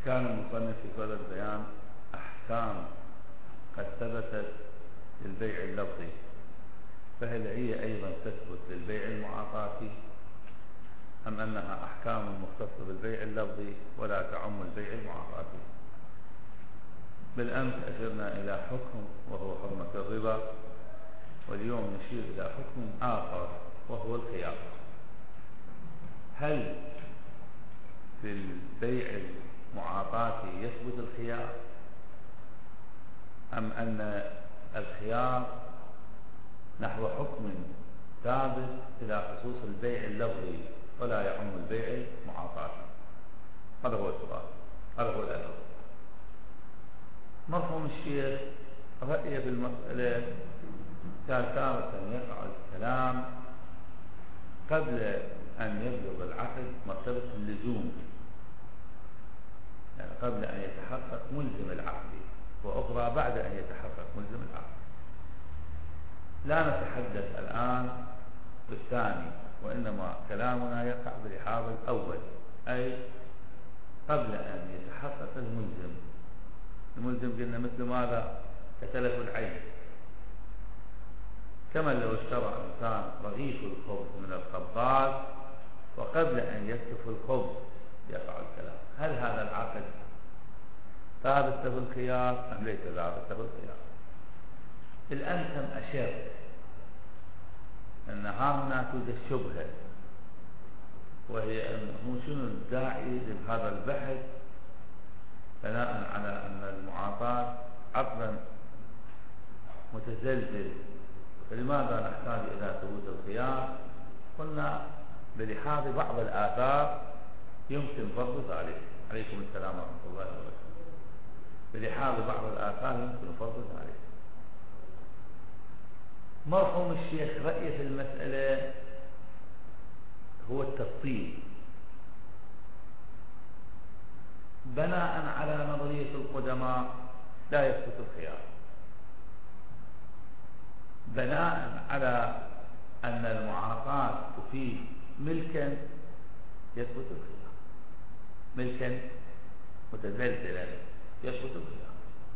كان المصنف في صدد بيان أحكام قد ثبتت للبيع اللفظي، فهل هي أيضا تثبت للبيع المعاطاتي أم أنها أحكام مختصة بالبيع اللفظي ولا تعم البيع المعاطاتي؟ بالأمس أشرنا إلى حكم وهو حرمة الربا، واليوم نشير إلى حكم آخر وهو الخيار. هل في البيع المعاطاتي يثبت الخيار أم أن الخيار نحو حكم ثابت إلى خصوص البيع اللفظي ولا يعم البيع المعاطاتي؟ هذا هو السؤال، هذا هو الأثر. مرحوم الشيخ رأي في المسألة كان تارة يقع الكلام قبل أن يبلغ العقد مرتبة اللزوم، يعني قبل أن يتحقق ملزم العقد، وأخرى بعد أن يتحقق ملزم العقد. لا نتحدث الآن بالثاني، وإنما كلامنا يقع بلحاظ الأول، أي قبل أن يتحقق الملزم. الملزم قلنا مثل ماذا؟ كتلف العين، كما لو اشترى إنسان رغيف الخبز من الخباز وقبل أن يكتف الخبز يقع الكلام، هل هذا العقد ثابت له الخيار أم ليس ثابت له الخيار؟ الأنتم أشرت أن هنا توجد شبهة، وهي أنه شنو الداعي لهذا البحث بناء على أن المعاطاة عقدا متزلزل، فلماذا نحتاج إلى ثبوت الخيار؟ قلنا بلحاظ بعض الآثار يمكن فرض ذلك. عليكم السلام ورحمة الله وبركاته. بلحاظ بعض الآثار يمكن فرض ذلك. مرحوم الشيخ رأي في المسألة هو التفصيل بناء على نظرية القدماء لا يثبت الخيار، بناء على أن المعاطاة تفيد ملكا يثبت الخيار، ملكا متزلزلا يثبت الخيار.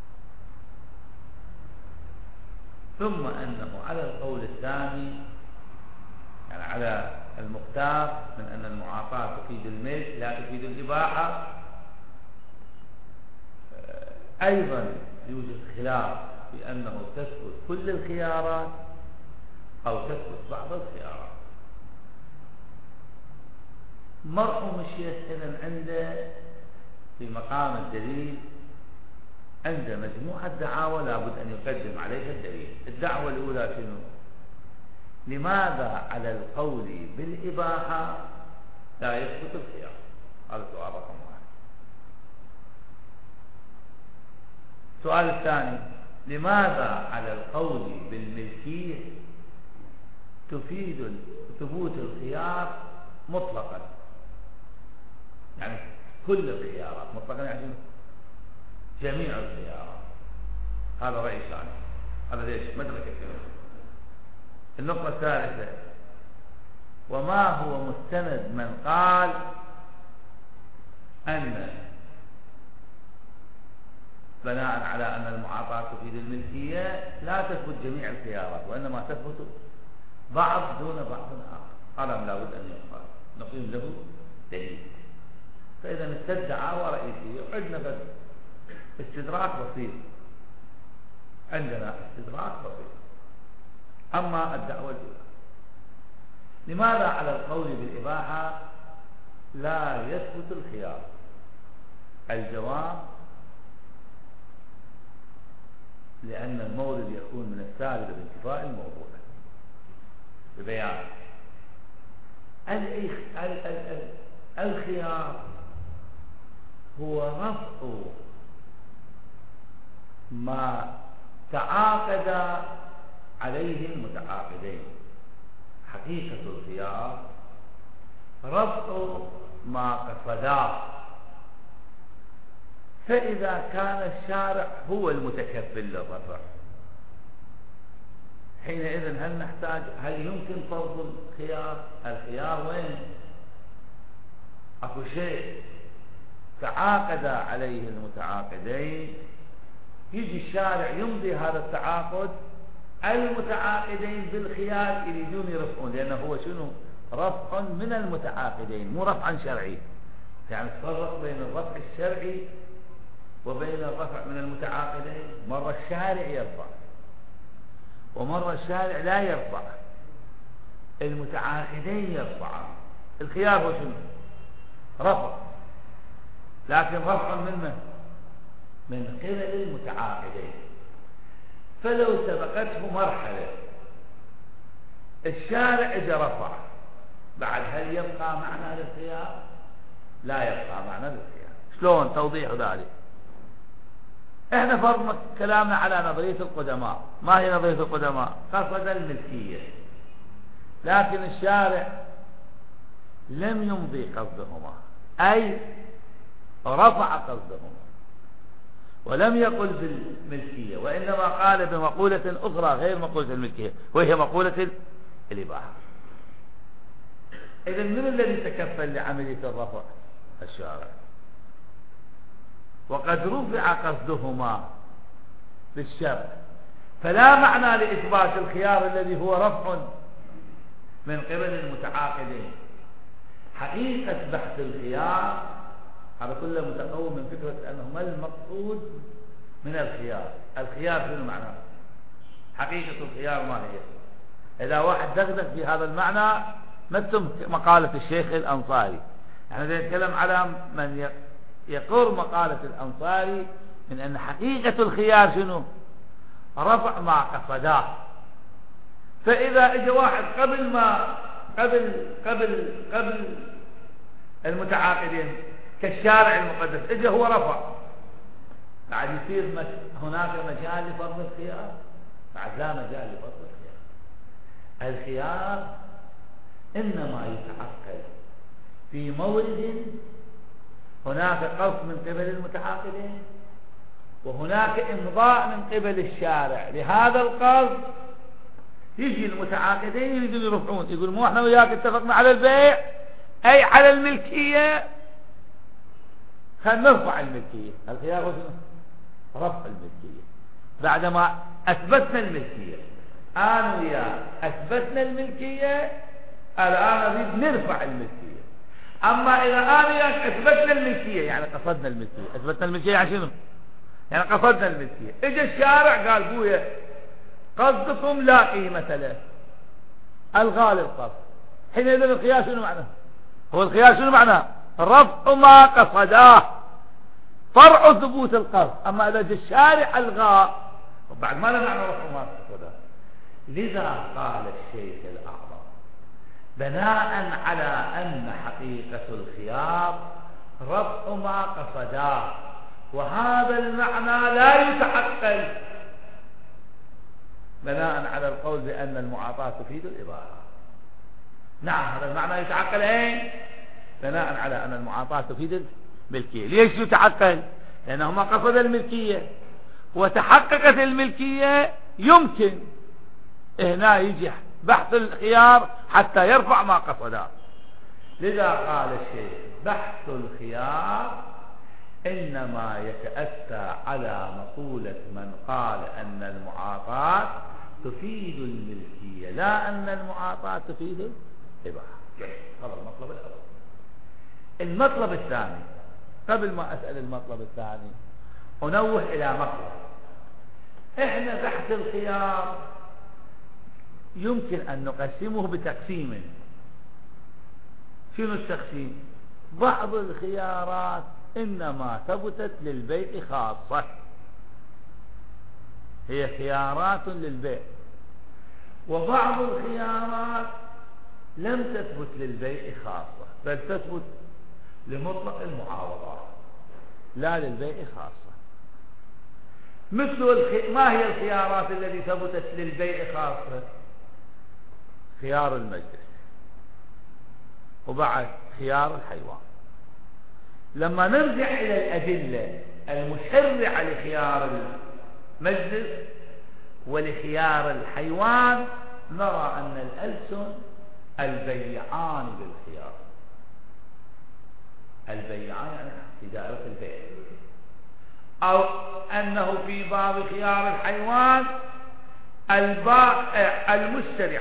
ثم أنه على القول الثاني، يعني على المختار من أن المعاطاة تفيد الملك لا تفيد الإباحة، أيضا يوجد خلاف في أنه تثبت كل الخيارات أو تثبت بعض الخيارات. مرحوم الشيخ إذن عنده في مقام الدليل عنده مجموعة دعاوى لابد أن يقدم عليها الدليل. الدعوة الأولى شنو؟ لماذا على القول بالإباحة لا يثبت الخيار؟ هذا سؤال رقم واحد. السؤال الثاني، لماذا على القول بالملكية تفيد ثبوت الخيار مطلقا؟ يعني كل الخيارات مطلقا، يعني جميع الخيارات. هذا رأي ثاني، هذا ليش مدرك الكلام. النقطة الثالثة، وما هو مستند من قال أن بناء على أن المعاطاة تفيد الملكية لا تثبت جميع الخيارات وإنما تثبت بعض دون بعض آخر؟ هذا لا بد أن يقال، نقيم له دليل. فإذا استدعى رئيسية، وعندنا استدراك بسيط، عندنا استدراك بسيط. أما الدعوة الأولى، لماذا على القول بالإباحة لا يثبت الخيار؟ الجواب، لأن المورد يكون من السالب بانتفاء الموضوع ببيان الخيار هو رفع ما تعاقد عليه المتعاقدين. حقيقة الخيار رفع ما قصدا، فإذا كان الشارع هو المتكفل للرفع حينئذ هل يمكن فرض الخيار؟ الخيار وين؟ اكو شيء تعاقد عليه المتعاقدين، يجي الشارع يمضي هذا التعاقد، المتعاقدين بالخيار يريدون يرفعون، لأنه هو شنو؟ رفع من المتعاقدين مو رفعا شرعي. يعني تفرق بين الرفع الشرعي وبين الرفع من المتعاقدين. مرة الشارع يرفع ومرة الشارع لا يرفع، المتعاقدين يرفعان. الخيار هو شنو؟ رفع، لكن رفع من قبل المتعاقدين. فلو سبقته مرحلة الشارع اجى رفع، بعد هل يبقى معنى للخيار؟ لا يبقى معنى للخيار. شلون توضيح ذلك؟ احنا فرضنا كلامنا على نظرية القدماء. ما هي نظرية القدماء؟ قصد الملكية، لكن الشارع لم يمضي قصدهما، أي رفع قصدهما ولم يقل بالملكية، وإنما قال بمقولة أخرى غير مقولة الملكية، وهي مقولة الإباحة. إذن من الذي تكفل لعملية الرفع؟ الشارع. وقد رفع قصدهما بالشرع، فلا معنى لإثبات الخيار الذي هو رفع من قبل المتعاقدين. حقيقة بحث الخيار هذا كله متقوم من فكرة أنه ما المقصود من الخيار. الخيار شنو معناه؟ حقيقة الخيار ما هي؟ إذا واحد دغدغ في هذا المعنى مثل مقالة الشيخ الأنصاري. احنا نتكلم على من يقر مقالة الأنصاري من أن حقيقة الخيار شنو؟ رفع ما قصداه. فإذا اجى واحد قبل المتعاقدين كالشارع المقدس، اجى هو رفع، بعد يصير هناك مجال لفرض الخيار؟ بعد لا مجال لفرض الخيار. الخيار إنما يتعقد في مورد هناك قصد من قبل المتعاقدين وهناك إمضاء من قبل الشارع لهذا القصد. يجي المتعاقدين يريدون يرفعون، يقول مو احنا وياك اتفقنا على البيع أي على الملكية، خلينا نرفع الملكية. الخيار هو رفع الملكية بعدما أثبتنا الملكية. أنا وياك أثبتنا الملكية، الآن نريد نرفع الملكية. أما إذا أنا وياك أثبتنا الملكية يعني قصدنا الملكية، أثبتنا الملكية يعني شنو؟ يعني قصدنا الملكية. إجا الشارع قال بويا قصدكم لا قيمة له، ألغى للقصد. حينئذ الخيار شنو معناه؟ هو الخيار شنو معناه؟ رفع ما قصداه، فرع ثبوت القصد. أما إذا جاء الشارع ألغى وبعد ما له معنى رفع ما قصداه. لذا قال الشيخ الأعظم بناء على أن حقيقة الخيار رفع ما قصداه، وهذا المعنى لا يتعقل بناء على القول بأن المعاطاة تفيد الإباحة. نعم هذا المعنى يتعقل أين؟ بناء على أن المعاطاة تفيد الملكية. ليش يتعقل؟ لأنه ما قصد الملكية وتحققت الملكية، يمكن هنا يجي بحث الخيار حتى يرفع ما قصده. لذا قال الشيخ بحث الخيار إنما يتأتى على مقولة من قال أن المعاطاة تفيد الملكية لا أن المعاطاة تفيد الإباحة. هذا المطلب الأول. المطلب الثاني، قبل ما أسأل المطلب الثاني أنوه إلى مطلب. إحنا بحث الخيار يمكن أن نقسمه بتقسيم. شنو التقسيم؟ بعض الخيارات إنما ثبتت للبيع خاصة، هي خيارات للبيع، وبعض الخيارات لم تثبت للبيع خاصة بل تثبت لمطلق المعاوضات لا للبيع خاصة. مثل ما هي الخيارات التي ثبتت للبيع خاصة؟ خيار المجلس، وبعد خيار الحيوان. لما نرجع إلى الأدلة المشرعة لخيار المجلس ولخيار الحيوان نرى أن الألسن البيعان بالخيار، البيعان يعني في دائرة البيع، أو أنه في باب خيار الحيوان المشتري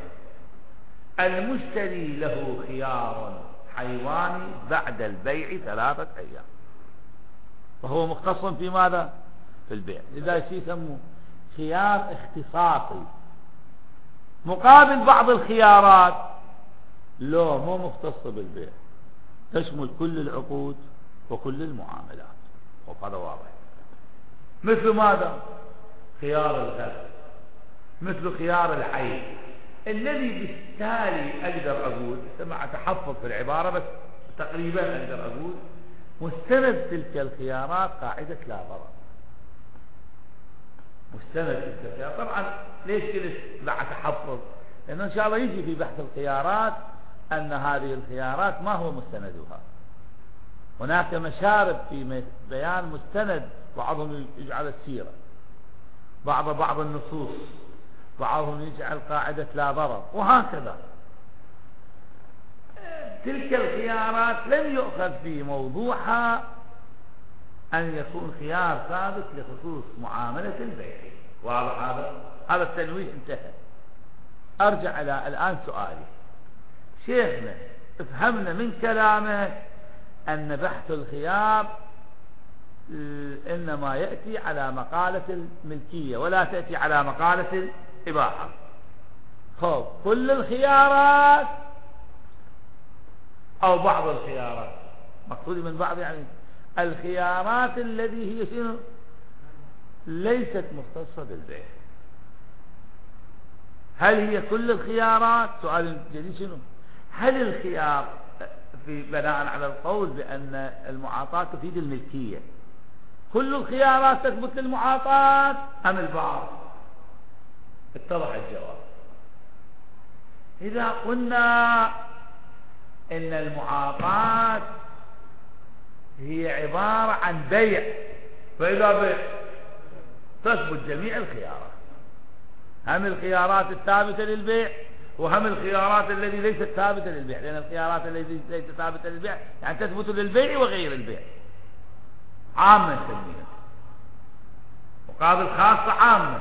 المشتري له خيار حيواني بعد البيع 3 أيام، فهو مختص في ماذا؟ في البيع. لذا يسموه خيار اختصاصي مقابل بعض الخيارات لو مو مختص بالبيع، تشمل كل العقود وكل المعاملات، وهذا واضح. مثل ماذا؟ خيار الغرب، مثل خيار الحي، الذي بالتالي أقدر أقول مع تحفظ في العبارة بس تقريبا أقدر أقول مستند تلك الخيارات قاعدة لا ضرر. مستند تلك الخيارات طبعا ليش قلت مع تحفظ؟ لأنه إن شاء الله يجي في بحث الخيارات أن هذه الخيارات ما هو مستندها. هناك مشارب في بيان مستند، بعضهم يجعل السيرة، بعض النصوص، بعضهم يجعل قاعدة لا ضرر، وهكذا. تلك الخيارات لم يؤخذ في موضوعها أن يكون خيار ثابت لخصوص معاملة البيع. واضح هذا التنويه انتهى. أرجع إلى الآن سؤالي. شيخنا افهمنا من كلامك أن بحث الخيار إنما يأتي على مقالة الملكية ولا تأتي على مقالة الإباحة. خب كل الخيارات أو بعض الخيارات، مقصودي من بعض يعني الخيارات التي هي شنو ليست مختصة بالبيع، هل هي كل الخيارات؟ سؤال جديد. شنو هل الخيار في بناء على القول بأن المعاطاة تفيد الملكية كل الخيارات تثبت للمعاطاة أم البعض؟ اتضح الجواب. إذا قلنا إن المعاطاة هي عبارة عن بيع، فإذا بيع تثبت جميع الخيارات، هم الخيارات الثابتة للبيع وهم الخيارات التي ليست ثابتة للبيع، لأن الخيارات التي ليست ثابتة للبيع يعني تثبت للبيع وغير البيع، عامة نسميها، مقابل خاصة عامة.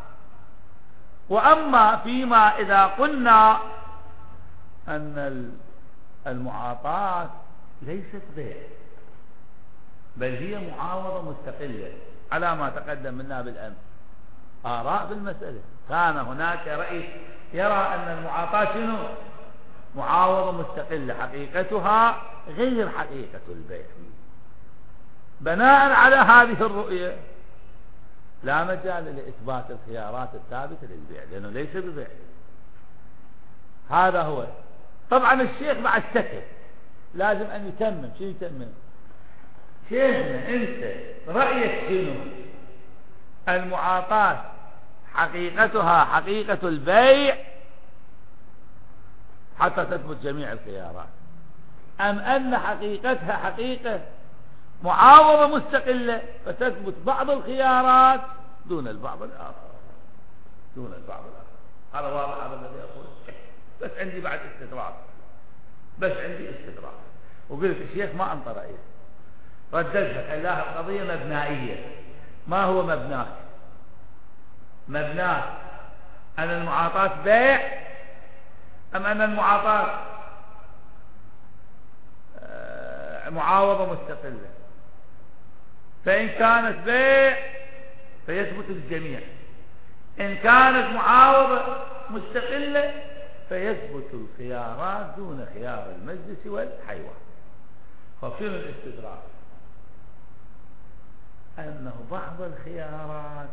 وأما فيما إذا قلنا أن المعاطاة ليست بيع بل هي معاوضة مستقلة على ما تقدم منا بالأمس، آراء بالمسألة. كان هناك رأي يرى أن المعاطاة شنو؟ معاوضة مستقلة حقيقتها غير حقيقة البيع. بناء على هذه الرؤية لا مجال لإثبات الخيارات الثابتة للبيع لأنه ليس ببيع. هذا هو. طبعا الشيخ مع السكت لازم أن يتمم. شو يتمم؟ شيخنا أنت رأيك شنو؟ المعاطاة حقيقتها حقيقة البيع حتى تثبت جميع الخيارات، أم أن حقيقتها حقيقة معاوضة مستقلة فتثبت بعض الخيارات دون البعض الآخر، دون البعض الآخر. هذا واضح هذا الذي أقول. بس عندي بعد استدراك، بس عندي استدراك. وقلت الشيخ ما أنطى رأيه، رددها خلاها القضية مبنائية. ما هو مبناك؟ مبناك أن المعاطاة بيع أم أن المعاطاة معاوضة مستقلة؟ فإن كانت بيع فيثبت الجميع، إن كانت معاوضة مستقلة فيثبت الخيارات دون خيار المجلس والحيوان. فشنو الاستدراك؟ أنه بعض الخيارات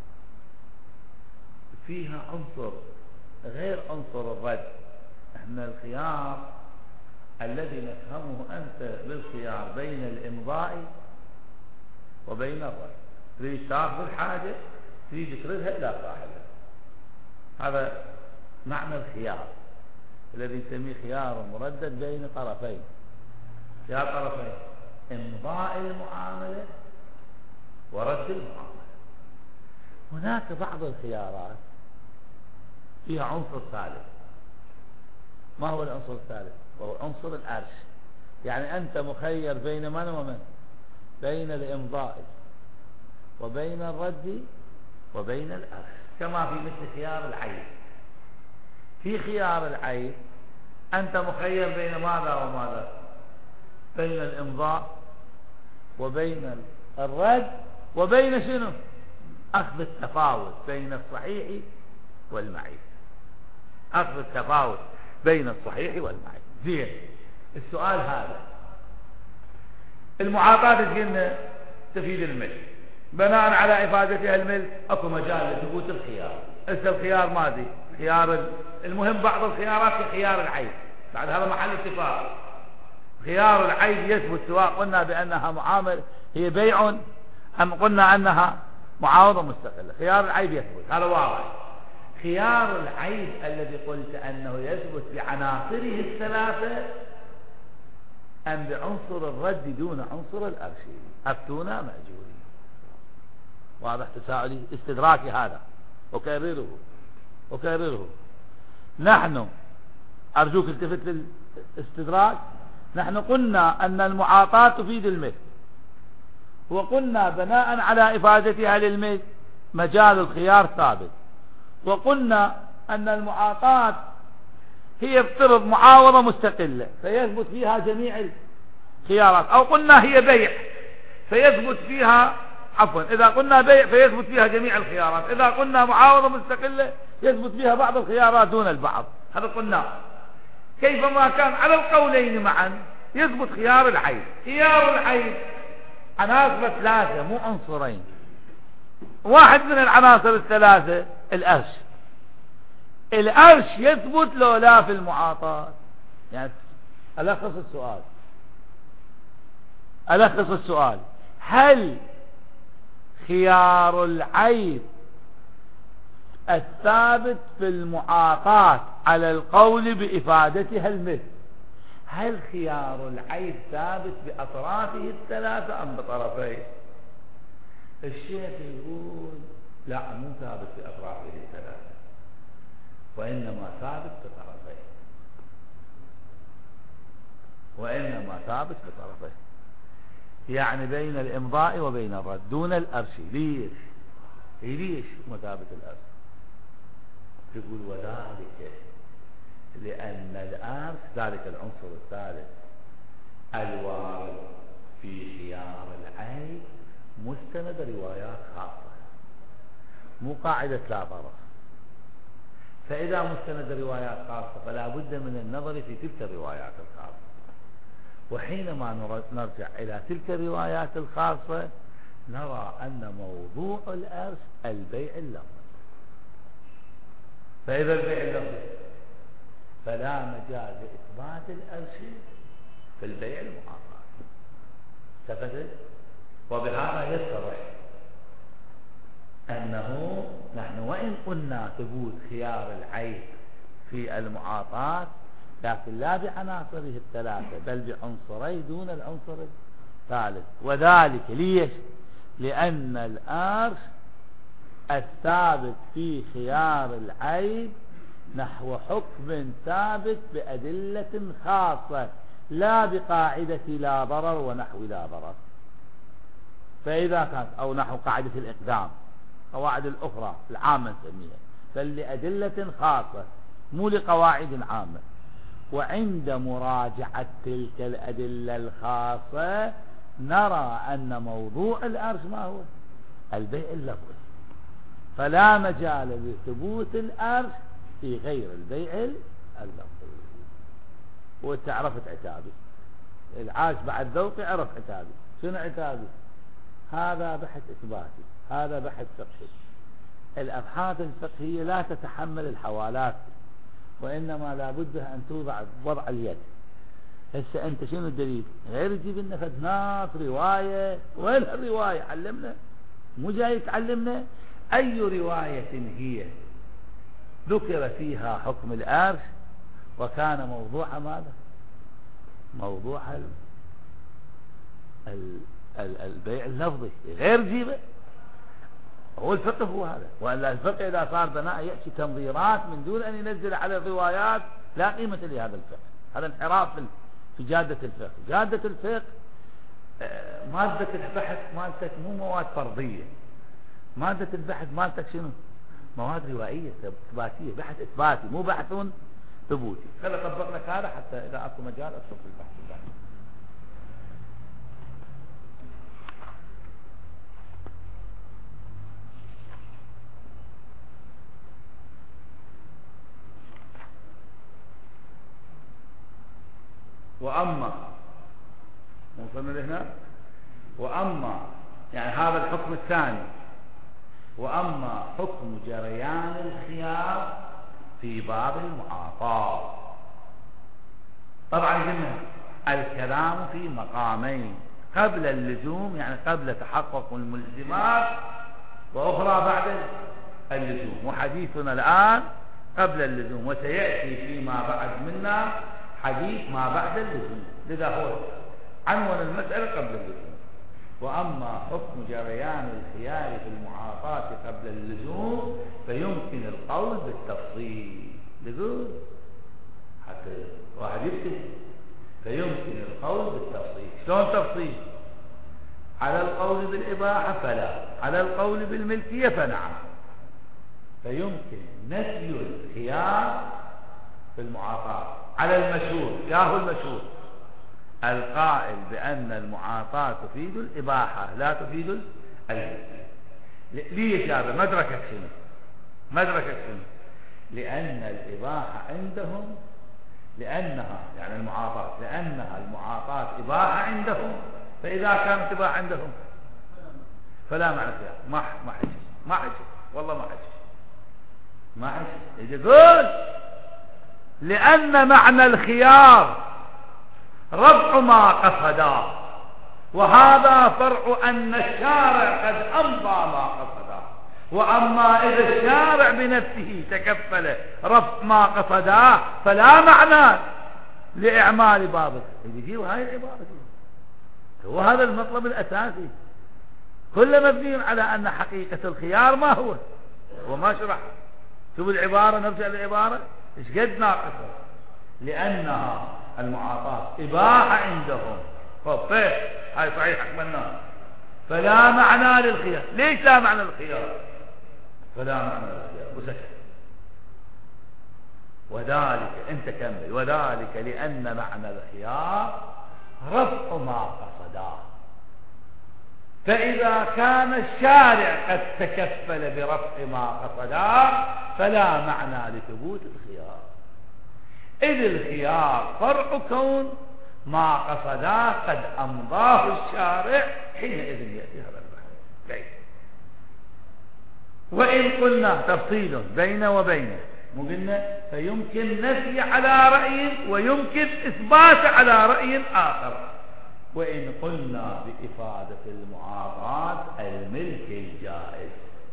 فيها عنصر غير عنصر الرد. احنا الخيار الذي نفهمه أنت بالخيار بين الإمضاء وبين الرد، تريد تاخذ الحاجة تريد تردها إلى صاحبها، هذا معنى الخيار الذي نسميه خيار مردد بين طرفين. خيار طرفين إمضاء المعاملة ورد المعاملة. هناك بعض الخيارات فيها عنصر ثالث. ما هو العنصر الثالث؟ وهو عنصر الأرش. يعني أنت مخير بين من ومن؟ بين الإمضاء وبين الرد وبين الأخذ، كما في مثل خيار العين. في خيار العين أنت مخير بين ماذا وماذا؟ بين الإمضاء وبين الرد وبين شنو؟ أخذ التفاوت بين الصحيح والمعيب. أخذ التفاوت بين الصحيح والمعيب. زين، السؤال هذا، المعاطاة تجينا تفيد الملك، بناء على إفادتها الملك أكو مجال لثبوت الخيار. هسه الخيار ماذي؟ خيار المهم بعض الخيارات في خيار العيب، بعد هذا محل اتفاق. خيار العيب يثبت سواء قلنا بأنها معامل هي بيع أم قلنا أنها معاوضة مستقلة. خيار العيب يثبت، هذا واضح. خيار العيب الذي قلت أنه يثبت بعناصره الثلاثة أم بعنصر الرد دون عنصر الأرشي؟ أفتونا مأجورين. واضح تساؤلي؟ استدراكي هذا، أكرره. نحن أرجوك التفت للاستدراك. نحن قلنا أن المعاطاة تفيد الملك، وقلنا بناء على إفادتها للملك مجال الخيار ثابت، وقلنا أن المعاطاة هي افترض معاوضة مستقلة فيثبت فيها جميع الخيارات، أو قلنا هي بيع فيثبت فيها، عفوا إذا قلنا بيع فيثبت فيها جميع الخيارات، إذا قلنا معاوضة مستقلة يثبت فيها بعض الخيارات دون البعض. هذا قلنا. كيفما كان على القولين معا يثبت خيار العيب. خيار العيب عناصر ثلاثة مو عنصرين. واحد من العناصر الثلاثة الأرش. الأرش يثبت لو لا في المعاطاة. يعني ألخص السؤال، هل خيار العيب الثابت في المعاطاة على القول بإفادتها الملك، هل خيار العيب ثابت بأطرافه الثلاثة أم بطرفيه؟ الشيخ يقول لا، مو ثابت بأطرافه الثلاثة، وإنما ثابت بطرفيه. يعني بين الإمضاء وبين الرد دون الأرش. ليش مثابت الأرش؟ يقول وذلك لأن الأرش ذلك العنصر الثالث الوارد في خيار العيب مستند روايات خاصة، مو قاعدة لا ضرر. فإذا مستند روايات خاصة فلا بد من النظر في تلك الروايات الخاصة، وحينما نرجع إلى تلك الروايات الخاصة نرى أن موضوع الأرش البيع اللفظي. فإذا البيع اللفظي فلا مجال لإثبات الأرش في البيع المعاطاة. استفدت؟ وبهذا يتضح أنه نحن وإن قلنا ثبوت خيار العيب في المعاطاة لكن لا بعناصره الثلاثة بل بعنصري دون العنصر الثالث. وذلك ليش؟ لأن الأرش الثابت في خيار العيب نحو حكم ثابت بأدلة خاصة لا بقاعدة لا ضرر ونحو لا ضرر. فإذا كانت أو نحو قاعدة الإقدام، قواعد الأخرى العامة نسميها، فلأدلة خاصة مو لقواعد عامة. وعند مراجعة تلك الأدلة الخاصة نرى أن موضوع الأرش ما هو؟ البيع اللفظي. فلا مجال لثبوت الأرش في غير البيع اللفظي. وانت عرفت عتابي، العاش بعد ذوقي عرف عتابي. شنو عتابي؟ هذا بحث إثباتي، هذا بحث فقهي. الأبحاث الفقهية لا تتحمل الحوالات، وإنما لا بد أن توضع وضع اليد. هسه أنت شنو الدليل؟ غير تجيب لنا فد ناس رواية. وين الرواية؟ علمنا، مو جاي تعلمنا. أي رواية هي ذكر فيها حكم الأرش وكان موضوع ماذا؟ موضوع البيع اللفظي، غير جيبه. هو الفقه هو هذا. وإلا الفقه إذا صار بناء يأتي تنظيرات من دون أن ينزل على الروايات لا قيمة لهذا الفقه. هذا انحراف في جادة الفقه. جادة الفقه مادة البحث مالتك مو مواد فرضية، مادة البحث مالتك شنو؟ مواد روائية إثباتية، بحث إثباتي مو بحث ثبوتي. خلي أطبق لك هذا حتى إذا أكو مجال أدخل في البحث البحث. وأما وصلنا لهنا. وأما يعني هذا الحكم الثاني. وأما حكم جريان الخيار في باب المعاطاة. طبعا قلنا الكلام في مقامين: قبل اللزوم يعني قبل تحقق الملزمات، وأخرى بعد اللزوم. وحديثنا الآن قبل اللزوم، وسيأتي فيما بعد منا حديث ما بعد اللزوم. لذا هو عنوان المسألة قبل اللزوم. وأما حكم جريان الخيار في المعاطاة قبل اللزوم فيمكن القول بالتفصيل. يقول حتى واحد يكتب فيمكن القول بالتفصيل. شلون تفصيل؟ على القول بالإباحة فلا، على القول بالملكية فنعم. فيمكن نفي الخيار في المعاطاة على المشهور. ياهو المشهور القائل بأن المعاطاة تفيد الإباحة لا تفيد الملكية. ليش هذا؟ مدركك شنو؟ مدركك شنو؟ لأن الإباحة عندهم، لأنها يعني المعاطاة، لأنها المعاطاة إباحة عندهم، فإذا كانت إباحة عندهم فلا معنى فيها. ما حجي والله ما حجي. يقول لأن معنى الخيار رفع ما قصدا، وهذا فرع أن الشارع قد أمضى ما قصدا. وأما إذا الشارع بنفسه تكفل رفع ما قصدا فلا معنى لإعمال بابه. يجي وهاي العبارة هو هذا المطلب الأساسي، كل مبني على أن حقيقة الخيار ما هو وما شرح. شوف العبارة، نرجع للعبارة ايش قد ناقصة. لأنها المعاطاة إباحة عندهم، طيب هاي صحيح حكمنا، فلا معنى للخيار. ليش لا معنى للخيار؟ فلا معنى للخيار وسكت. وذلك انت كمل. وذلك لأن معنى الخيار رفع ما قصدا، فإذا كان الشارع قد تكفل برفع ما قصدا فلا معنى لثبوت الخيار، إذ الخيار فرع كون ما قصدا قد أمضاه الشارع، حينئذ يأتي هذا البحث. وإن قلنا تفصيل بين وبين، مو قلنا فيمكن نفي على رأي ويمكن إثبات على رأي آخر. وإن قلنا بإفادة المعاطاة الملك الجائز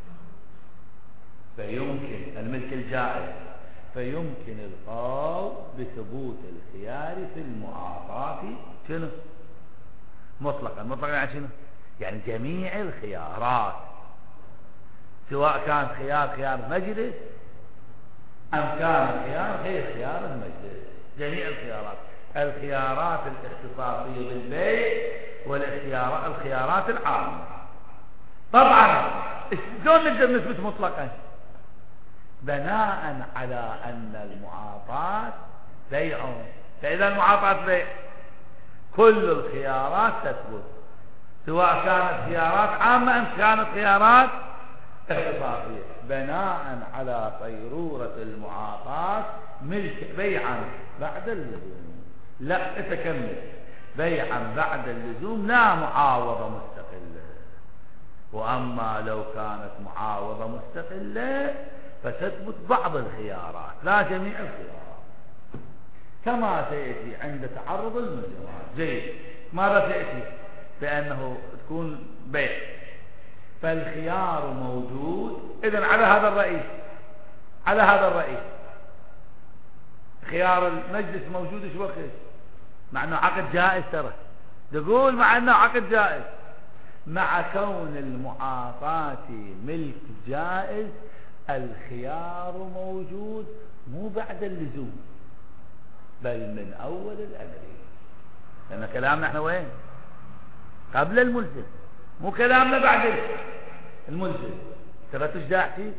فيمكن الملك الجائز فيمكن القول بثبوت الخيار في المعاطاة شنو؟ مطلقا. مطلقا يعني شنو؟ يعني جميع الخيارات، سواء كان خيار مجلس أم كان خيار غير خيار المجلس. جميع الخيارات الاختصاصية بالبيع والخيارات العامة. طبعا شلون نقدر نثبت مطلقا؟ بناء على أن المعاطاة بيع، فإذا المعاطاة بيع كل الخيارات تثبت، سواء كانت خيارات عامة أم كانت خيارات اختصاصية، بناء على صيرورة المعاطاة ملك بيعا بعد اللزوم. لا اتكمل بيعا بعد اللزوم لا معاوضة مستقلة. وأما لو كانت معاوضة مستقلة فتثبت بعض الخيارات لا جميع الخيارات، كما سيأتي عند تعرض الملزمات. جيد، ماذا سيأتي؟ بأنه تكون بيع فالخيار موجود. إذن على هذا الرأي خيار المجلس موجود ايش وقت؟ مع انه عقد جائز، ترى تقول مع انه عقد جائز، مع كون المعاطاة ملك جائز الخيار موجود مو بعد اللزوم بل من اول الامر. لأن كلامنا احنا وين؟ قبل الملزم، مو كلامنا بعد الملزم. ترى داعتي.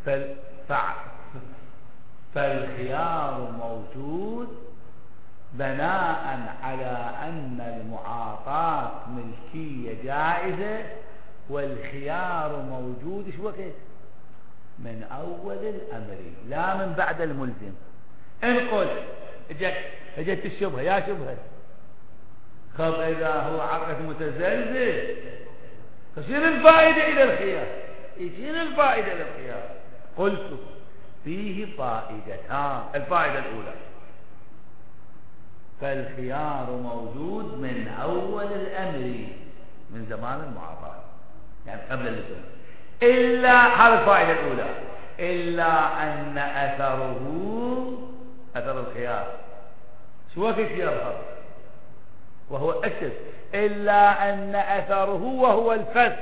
فالخيار موجود بناء على أن المعاطاة ملكية جائزة، والخيار موجود شو وقت؟ من أول الأمر لا من بعد الملزم. إن قلت اجت الشبهة، يا شبهة خب إذا هو عقد متزلزل تصير الفائدة إلى الخيار، يصير الفائدة إلى الخيار. قلت فيه فائدتان. الفائدة الأولى فالخيار موجود من أول الأمر، من زمان المعاطاة، يعني قبل اللزوم، إلا هذه الفائدة الأولى، إلا أن أثر الخيار شو وقت يظهر؟ وهو أكتب إلا أن أثره وهو الفسق،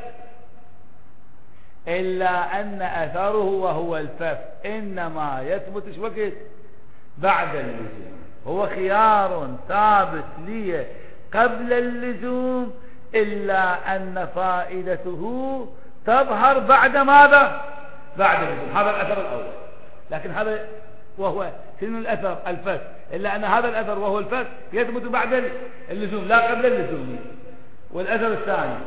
إلا أن أثره وهو الفسق إنما يثبت شو وقت؟ بعد اللزوم. هو خيار ثابت لي قبل اللزوم، إلا أن فائدته تظهر بعد ماذا؟ بعد اللزوم. هذا الأثر الأول. لكن هذا وهو شنو الأثر؟ الفسق. إلا أن هذا الأثر وهو الفسق يثبت بعد اللزوم لا قبل اللزوم. والأثر الثاني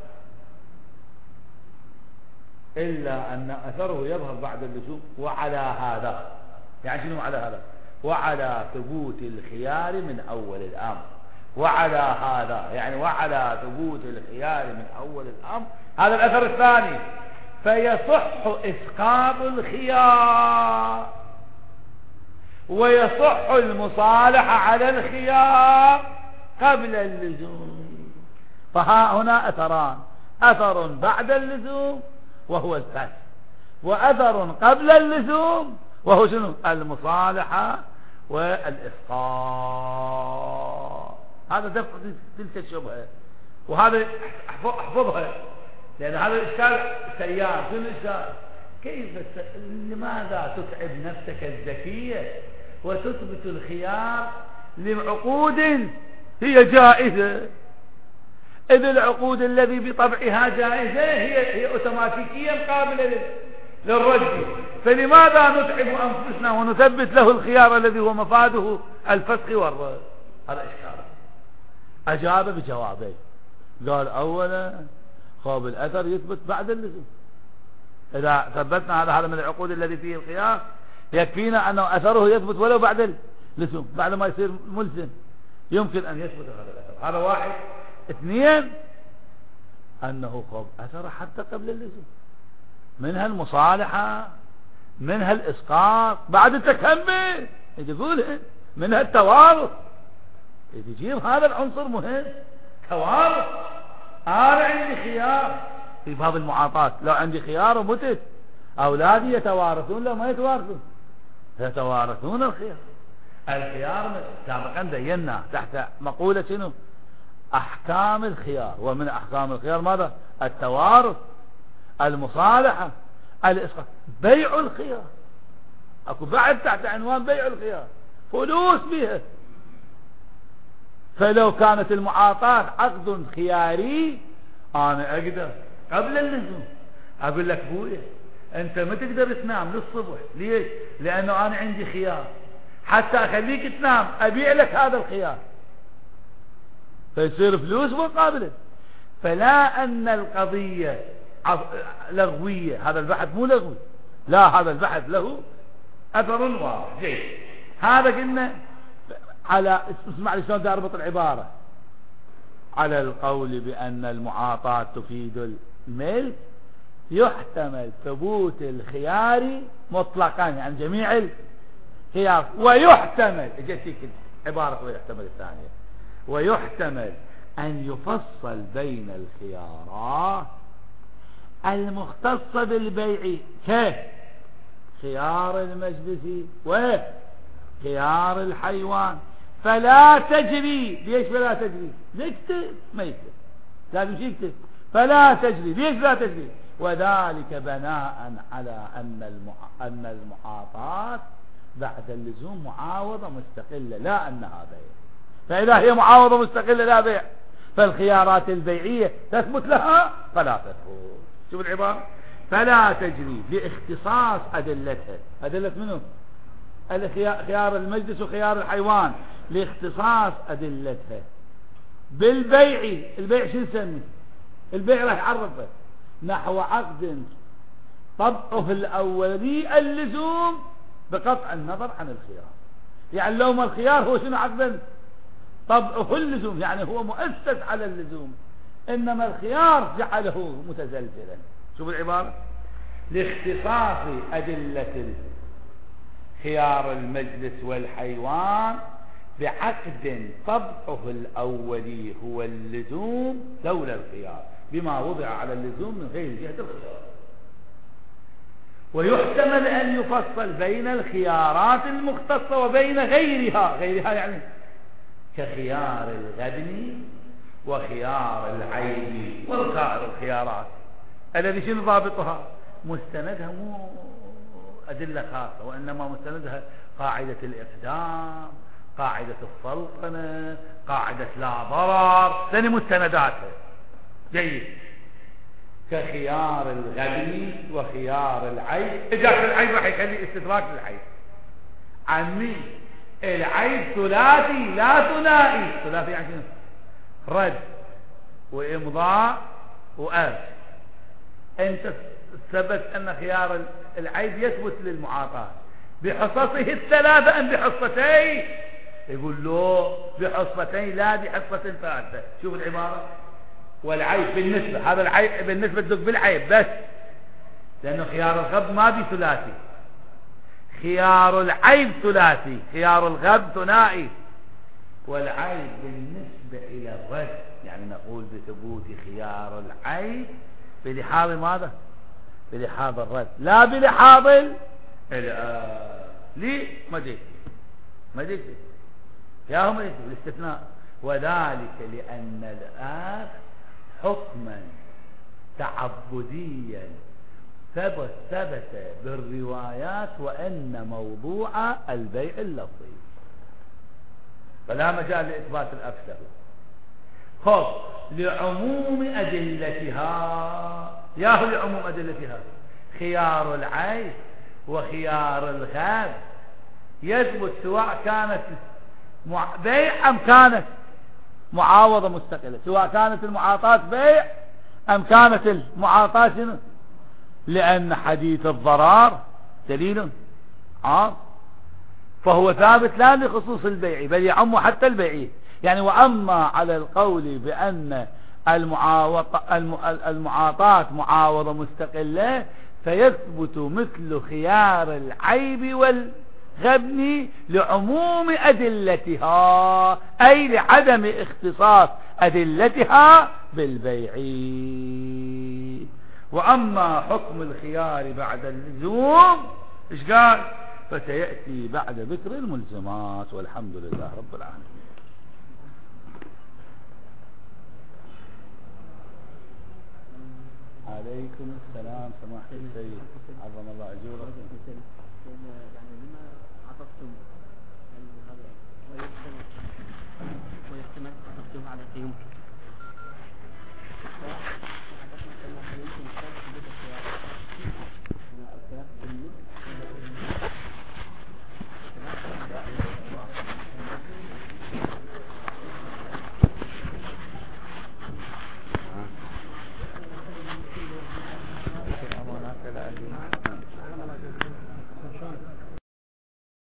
إلا أن أثره يظهر بعد اللزوم. وعلى هذا، يعني شنو على هذا؟ وعلى ثبوت الخيار من أول الأمر. وعلى هذا يعني وعلى ثبوت الخيار من أول الأمر. هذا الأثر الثاني. فيصح إسقاط الخيار ويصح المصالحة على الخيار قبل اللزوم. فها هنا أثران: أثر بعد اللزوم وهو الفسق، وأثر قبل اللزوم وهو شنو؟ المصالحة والإسقاط. هذا دفع تلك الشبهة، وهذا احفظها، لأن هذا الإشكال سيار. شنو الإشكال؟ لماذا تتعب نفسك الذكية وتثبت الخيار لعقود هي جائزة، إذ العقود الذي بطبعها جائزة هي أوتوماتيكيا قابلة للرد. فلماذا نتعب أنفسنا ونثبت له الخيار الذي هو مفاده الفسخ والرد؟ هذا إشكال. أجاب بجوابين. قال أولا خواب الأثر يثبت بعد اللزوم. إذا ثبتنا هذا من العقود الذي فيه الخيار يكفينا أنه أثره يثبت ولو بعد اللزوم، بعد ما يصير ملزم يمكن أن يثبت هذا الأثر. هذا واحد. اثنين أنه خواب أثر حتى قبل اللزوم، منها المصالحة، منها الإسقاط بعد التكمل، يقول منها التوارث. يجيب هذا العنصر مهم، توارث. أنا عندي خيار في باب المعاطاة، لو عندي خيار ومتت أولادي يتوارثون، لو ما يتوارثون يتوارثون الخيار. الخيار سابقا بينا تحت مقولة شنو؟ أحكام الخيار. ومن أحكام الخيار ماذا؟ التوارث، المصالحة، الإسقاط، بيع الخيار. أكو بعد تحت عنوان بيع الخيار، فلوس بها. فلو كانت المعاطاة عقد خياري أنا أقدر قبل اللزوم أقول لك بويا أنت ما تقدر تنام للصبح. ليش؟ لأنه أنا عندي خيار، حتى أخليك تنام أبيع لك هذا الخيار، فيصير فلوس مقابله. فلا أن القضية لغوية، هذا البحث مو لغوي، لا، هذا البحث له أثر واضح. جيد. هذا قلنا على، اسمع لي شلون اربط العبارة، على القول بأن المعاطاة تفيد الملك يحتمل ثبوت الخيار مطلقا، يعني جميع الخيار، ويحتمل، اجتك عبارة ويحتمل الثانية، ويحتمل أن يفصل بين الخيارات المختصة بالبيع كخيار المجلس وخيار الحيوان، فلا تجري. ليش فلا تجري؟ نكتب ما يكتب، لازم يكتب فلا تجري. ليش لا تجري؟ وذلك بناء على أن المعاطاة بعد اللزوم معاوضة مستقلة، لا أنها بيع. فإذا هي معاوضة مستقلة لا بيع، فالخيارات البيعية تثبت لها فلا تثبت. شوف العبارة، فلا تجري لاختصاص أدلتها. أدلة منه؟ خيار المجلس وخيار الحيوان، لاختصاص أدلتها بالبيع. البيع شو نسمي؟ البيع راح يعرفه نحو عقد طبعه الأولي اللزوم بقطع النظر عن الخيار. يعني لو ما الخيار هو شنو عقدا طبعه اللزوم، يعني هو مؤسس على اللزوم، إنما الخيار جعله متزلزلا. شوف العبارة، لاختصاص أدلة خيار المجلس والحيوان بعقد طبعه الأولي هو اللزوم لولا الخيار، بما وضع على اللزوم من غير جهة الخيار. ويحتمل أن يفصل بين الخيارات المختصة وبين غيرها. غيرها يعني كخيار الغبن وخيار العيب والخيار الخيارات الذي شنو ضابطها؟ مستندها مو أدلة خاصة، وإنما مستندها قاعدة الإقدام، قاعدة السلطنة، قاعدة لا ضرر، لأن مستنداتها. جيد. كخيار الغبن وخيار العيب. إجاك العيب راح يخلي استدراك للعيب. عن مين؟ العيب ثلاثي لا ثنائي. ثلاثي يعني شنو؟ رد وإمضاء وأرث. أنت ثبت أن خيار العيب يثبت للمعاطاة بحصصه الثلاثة أم بحصتين؟ يقول له بحصتين لا بحصة ثالثة. شوف العبارة، والعيب بالنسبة، هذا العيب بالنسبة تدق بالعيب بس، لأنه خيار الغب ما بثلاثي، خيار العيب ثلاثي، خيار الغب ثنائي. والعيب بالنسبة إلى الرد، يعني نقول بثبوت خيار العيب بلحاظ ماذا؟ بلحاظ الرد لا بلحاظ ليه ما جيت يا هم الاستثناء. وذلك لأن الآخر حكما تعبديا ثبت بالروايات وأن موضوع البيع اللفظي، فلا مجال لإثبات الأفسر. خذ لعموم أدلتها، ياهو لعموم أدلتها خيار العيب وخيار الغاب يثبت سواء كانت بيع أم كانت معاوضة مستقلة، سواء كانت المعاطاة بيع أم كانت المعاطاة شنو؟ لأن حديث الضرار دليل عام، فهو ثابت لا لخصوص البيع بل يعم حتى البيعية. يعني وأما على القول بأن المعاطاة معاوضة مستقلة فيثبت مثل خيار العيب والغبن لعموم أدلتها، أي لعدم اختصاص أدلتها بالبيع. وأما حكم الخيار بعد اللزوم إيش قال؟ فسيأتي بعد ذكر الملزمات، والحمد لله رب العالمين. عليكم السلام سماحة السيد، عظم الله أجورك. يعني لما عطفتم ويحتمل عطفتم على قيمته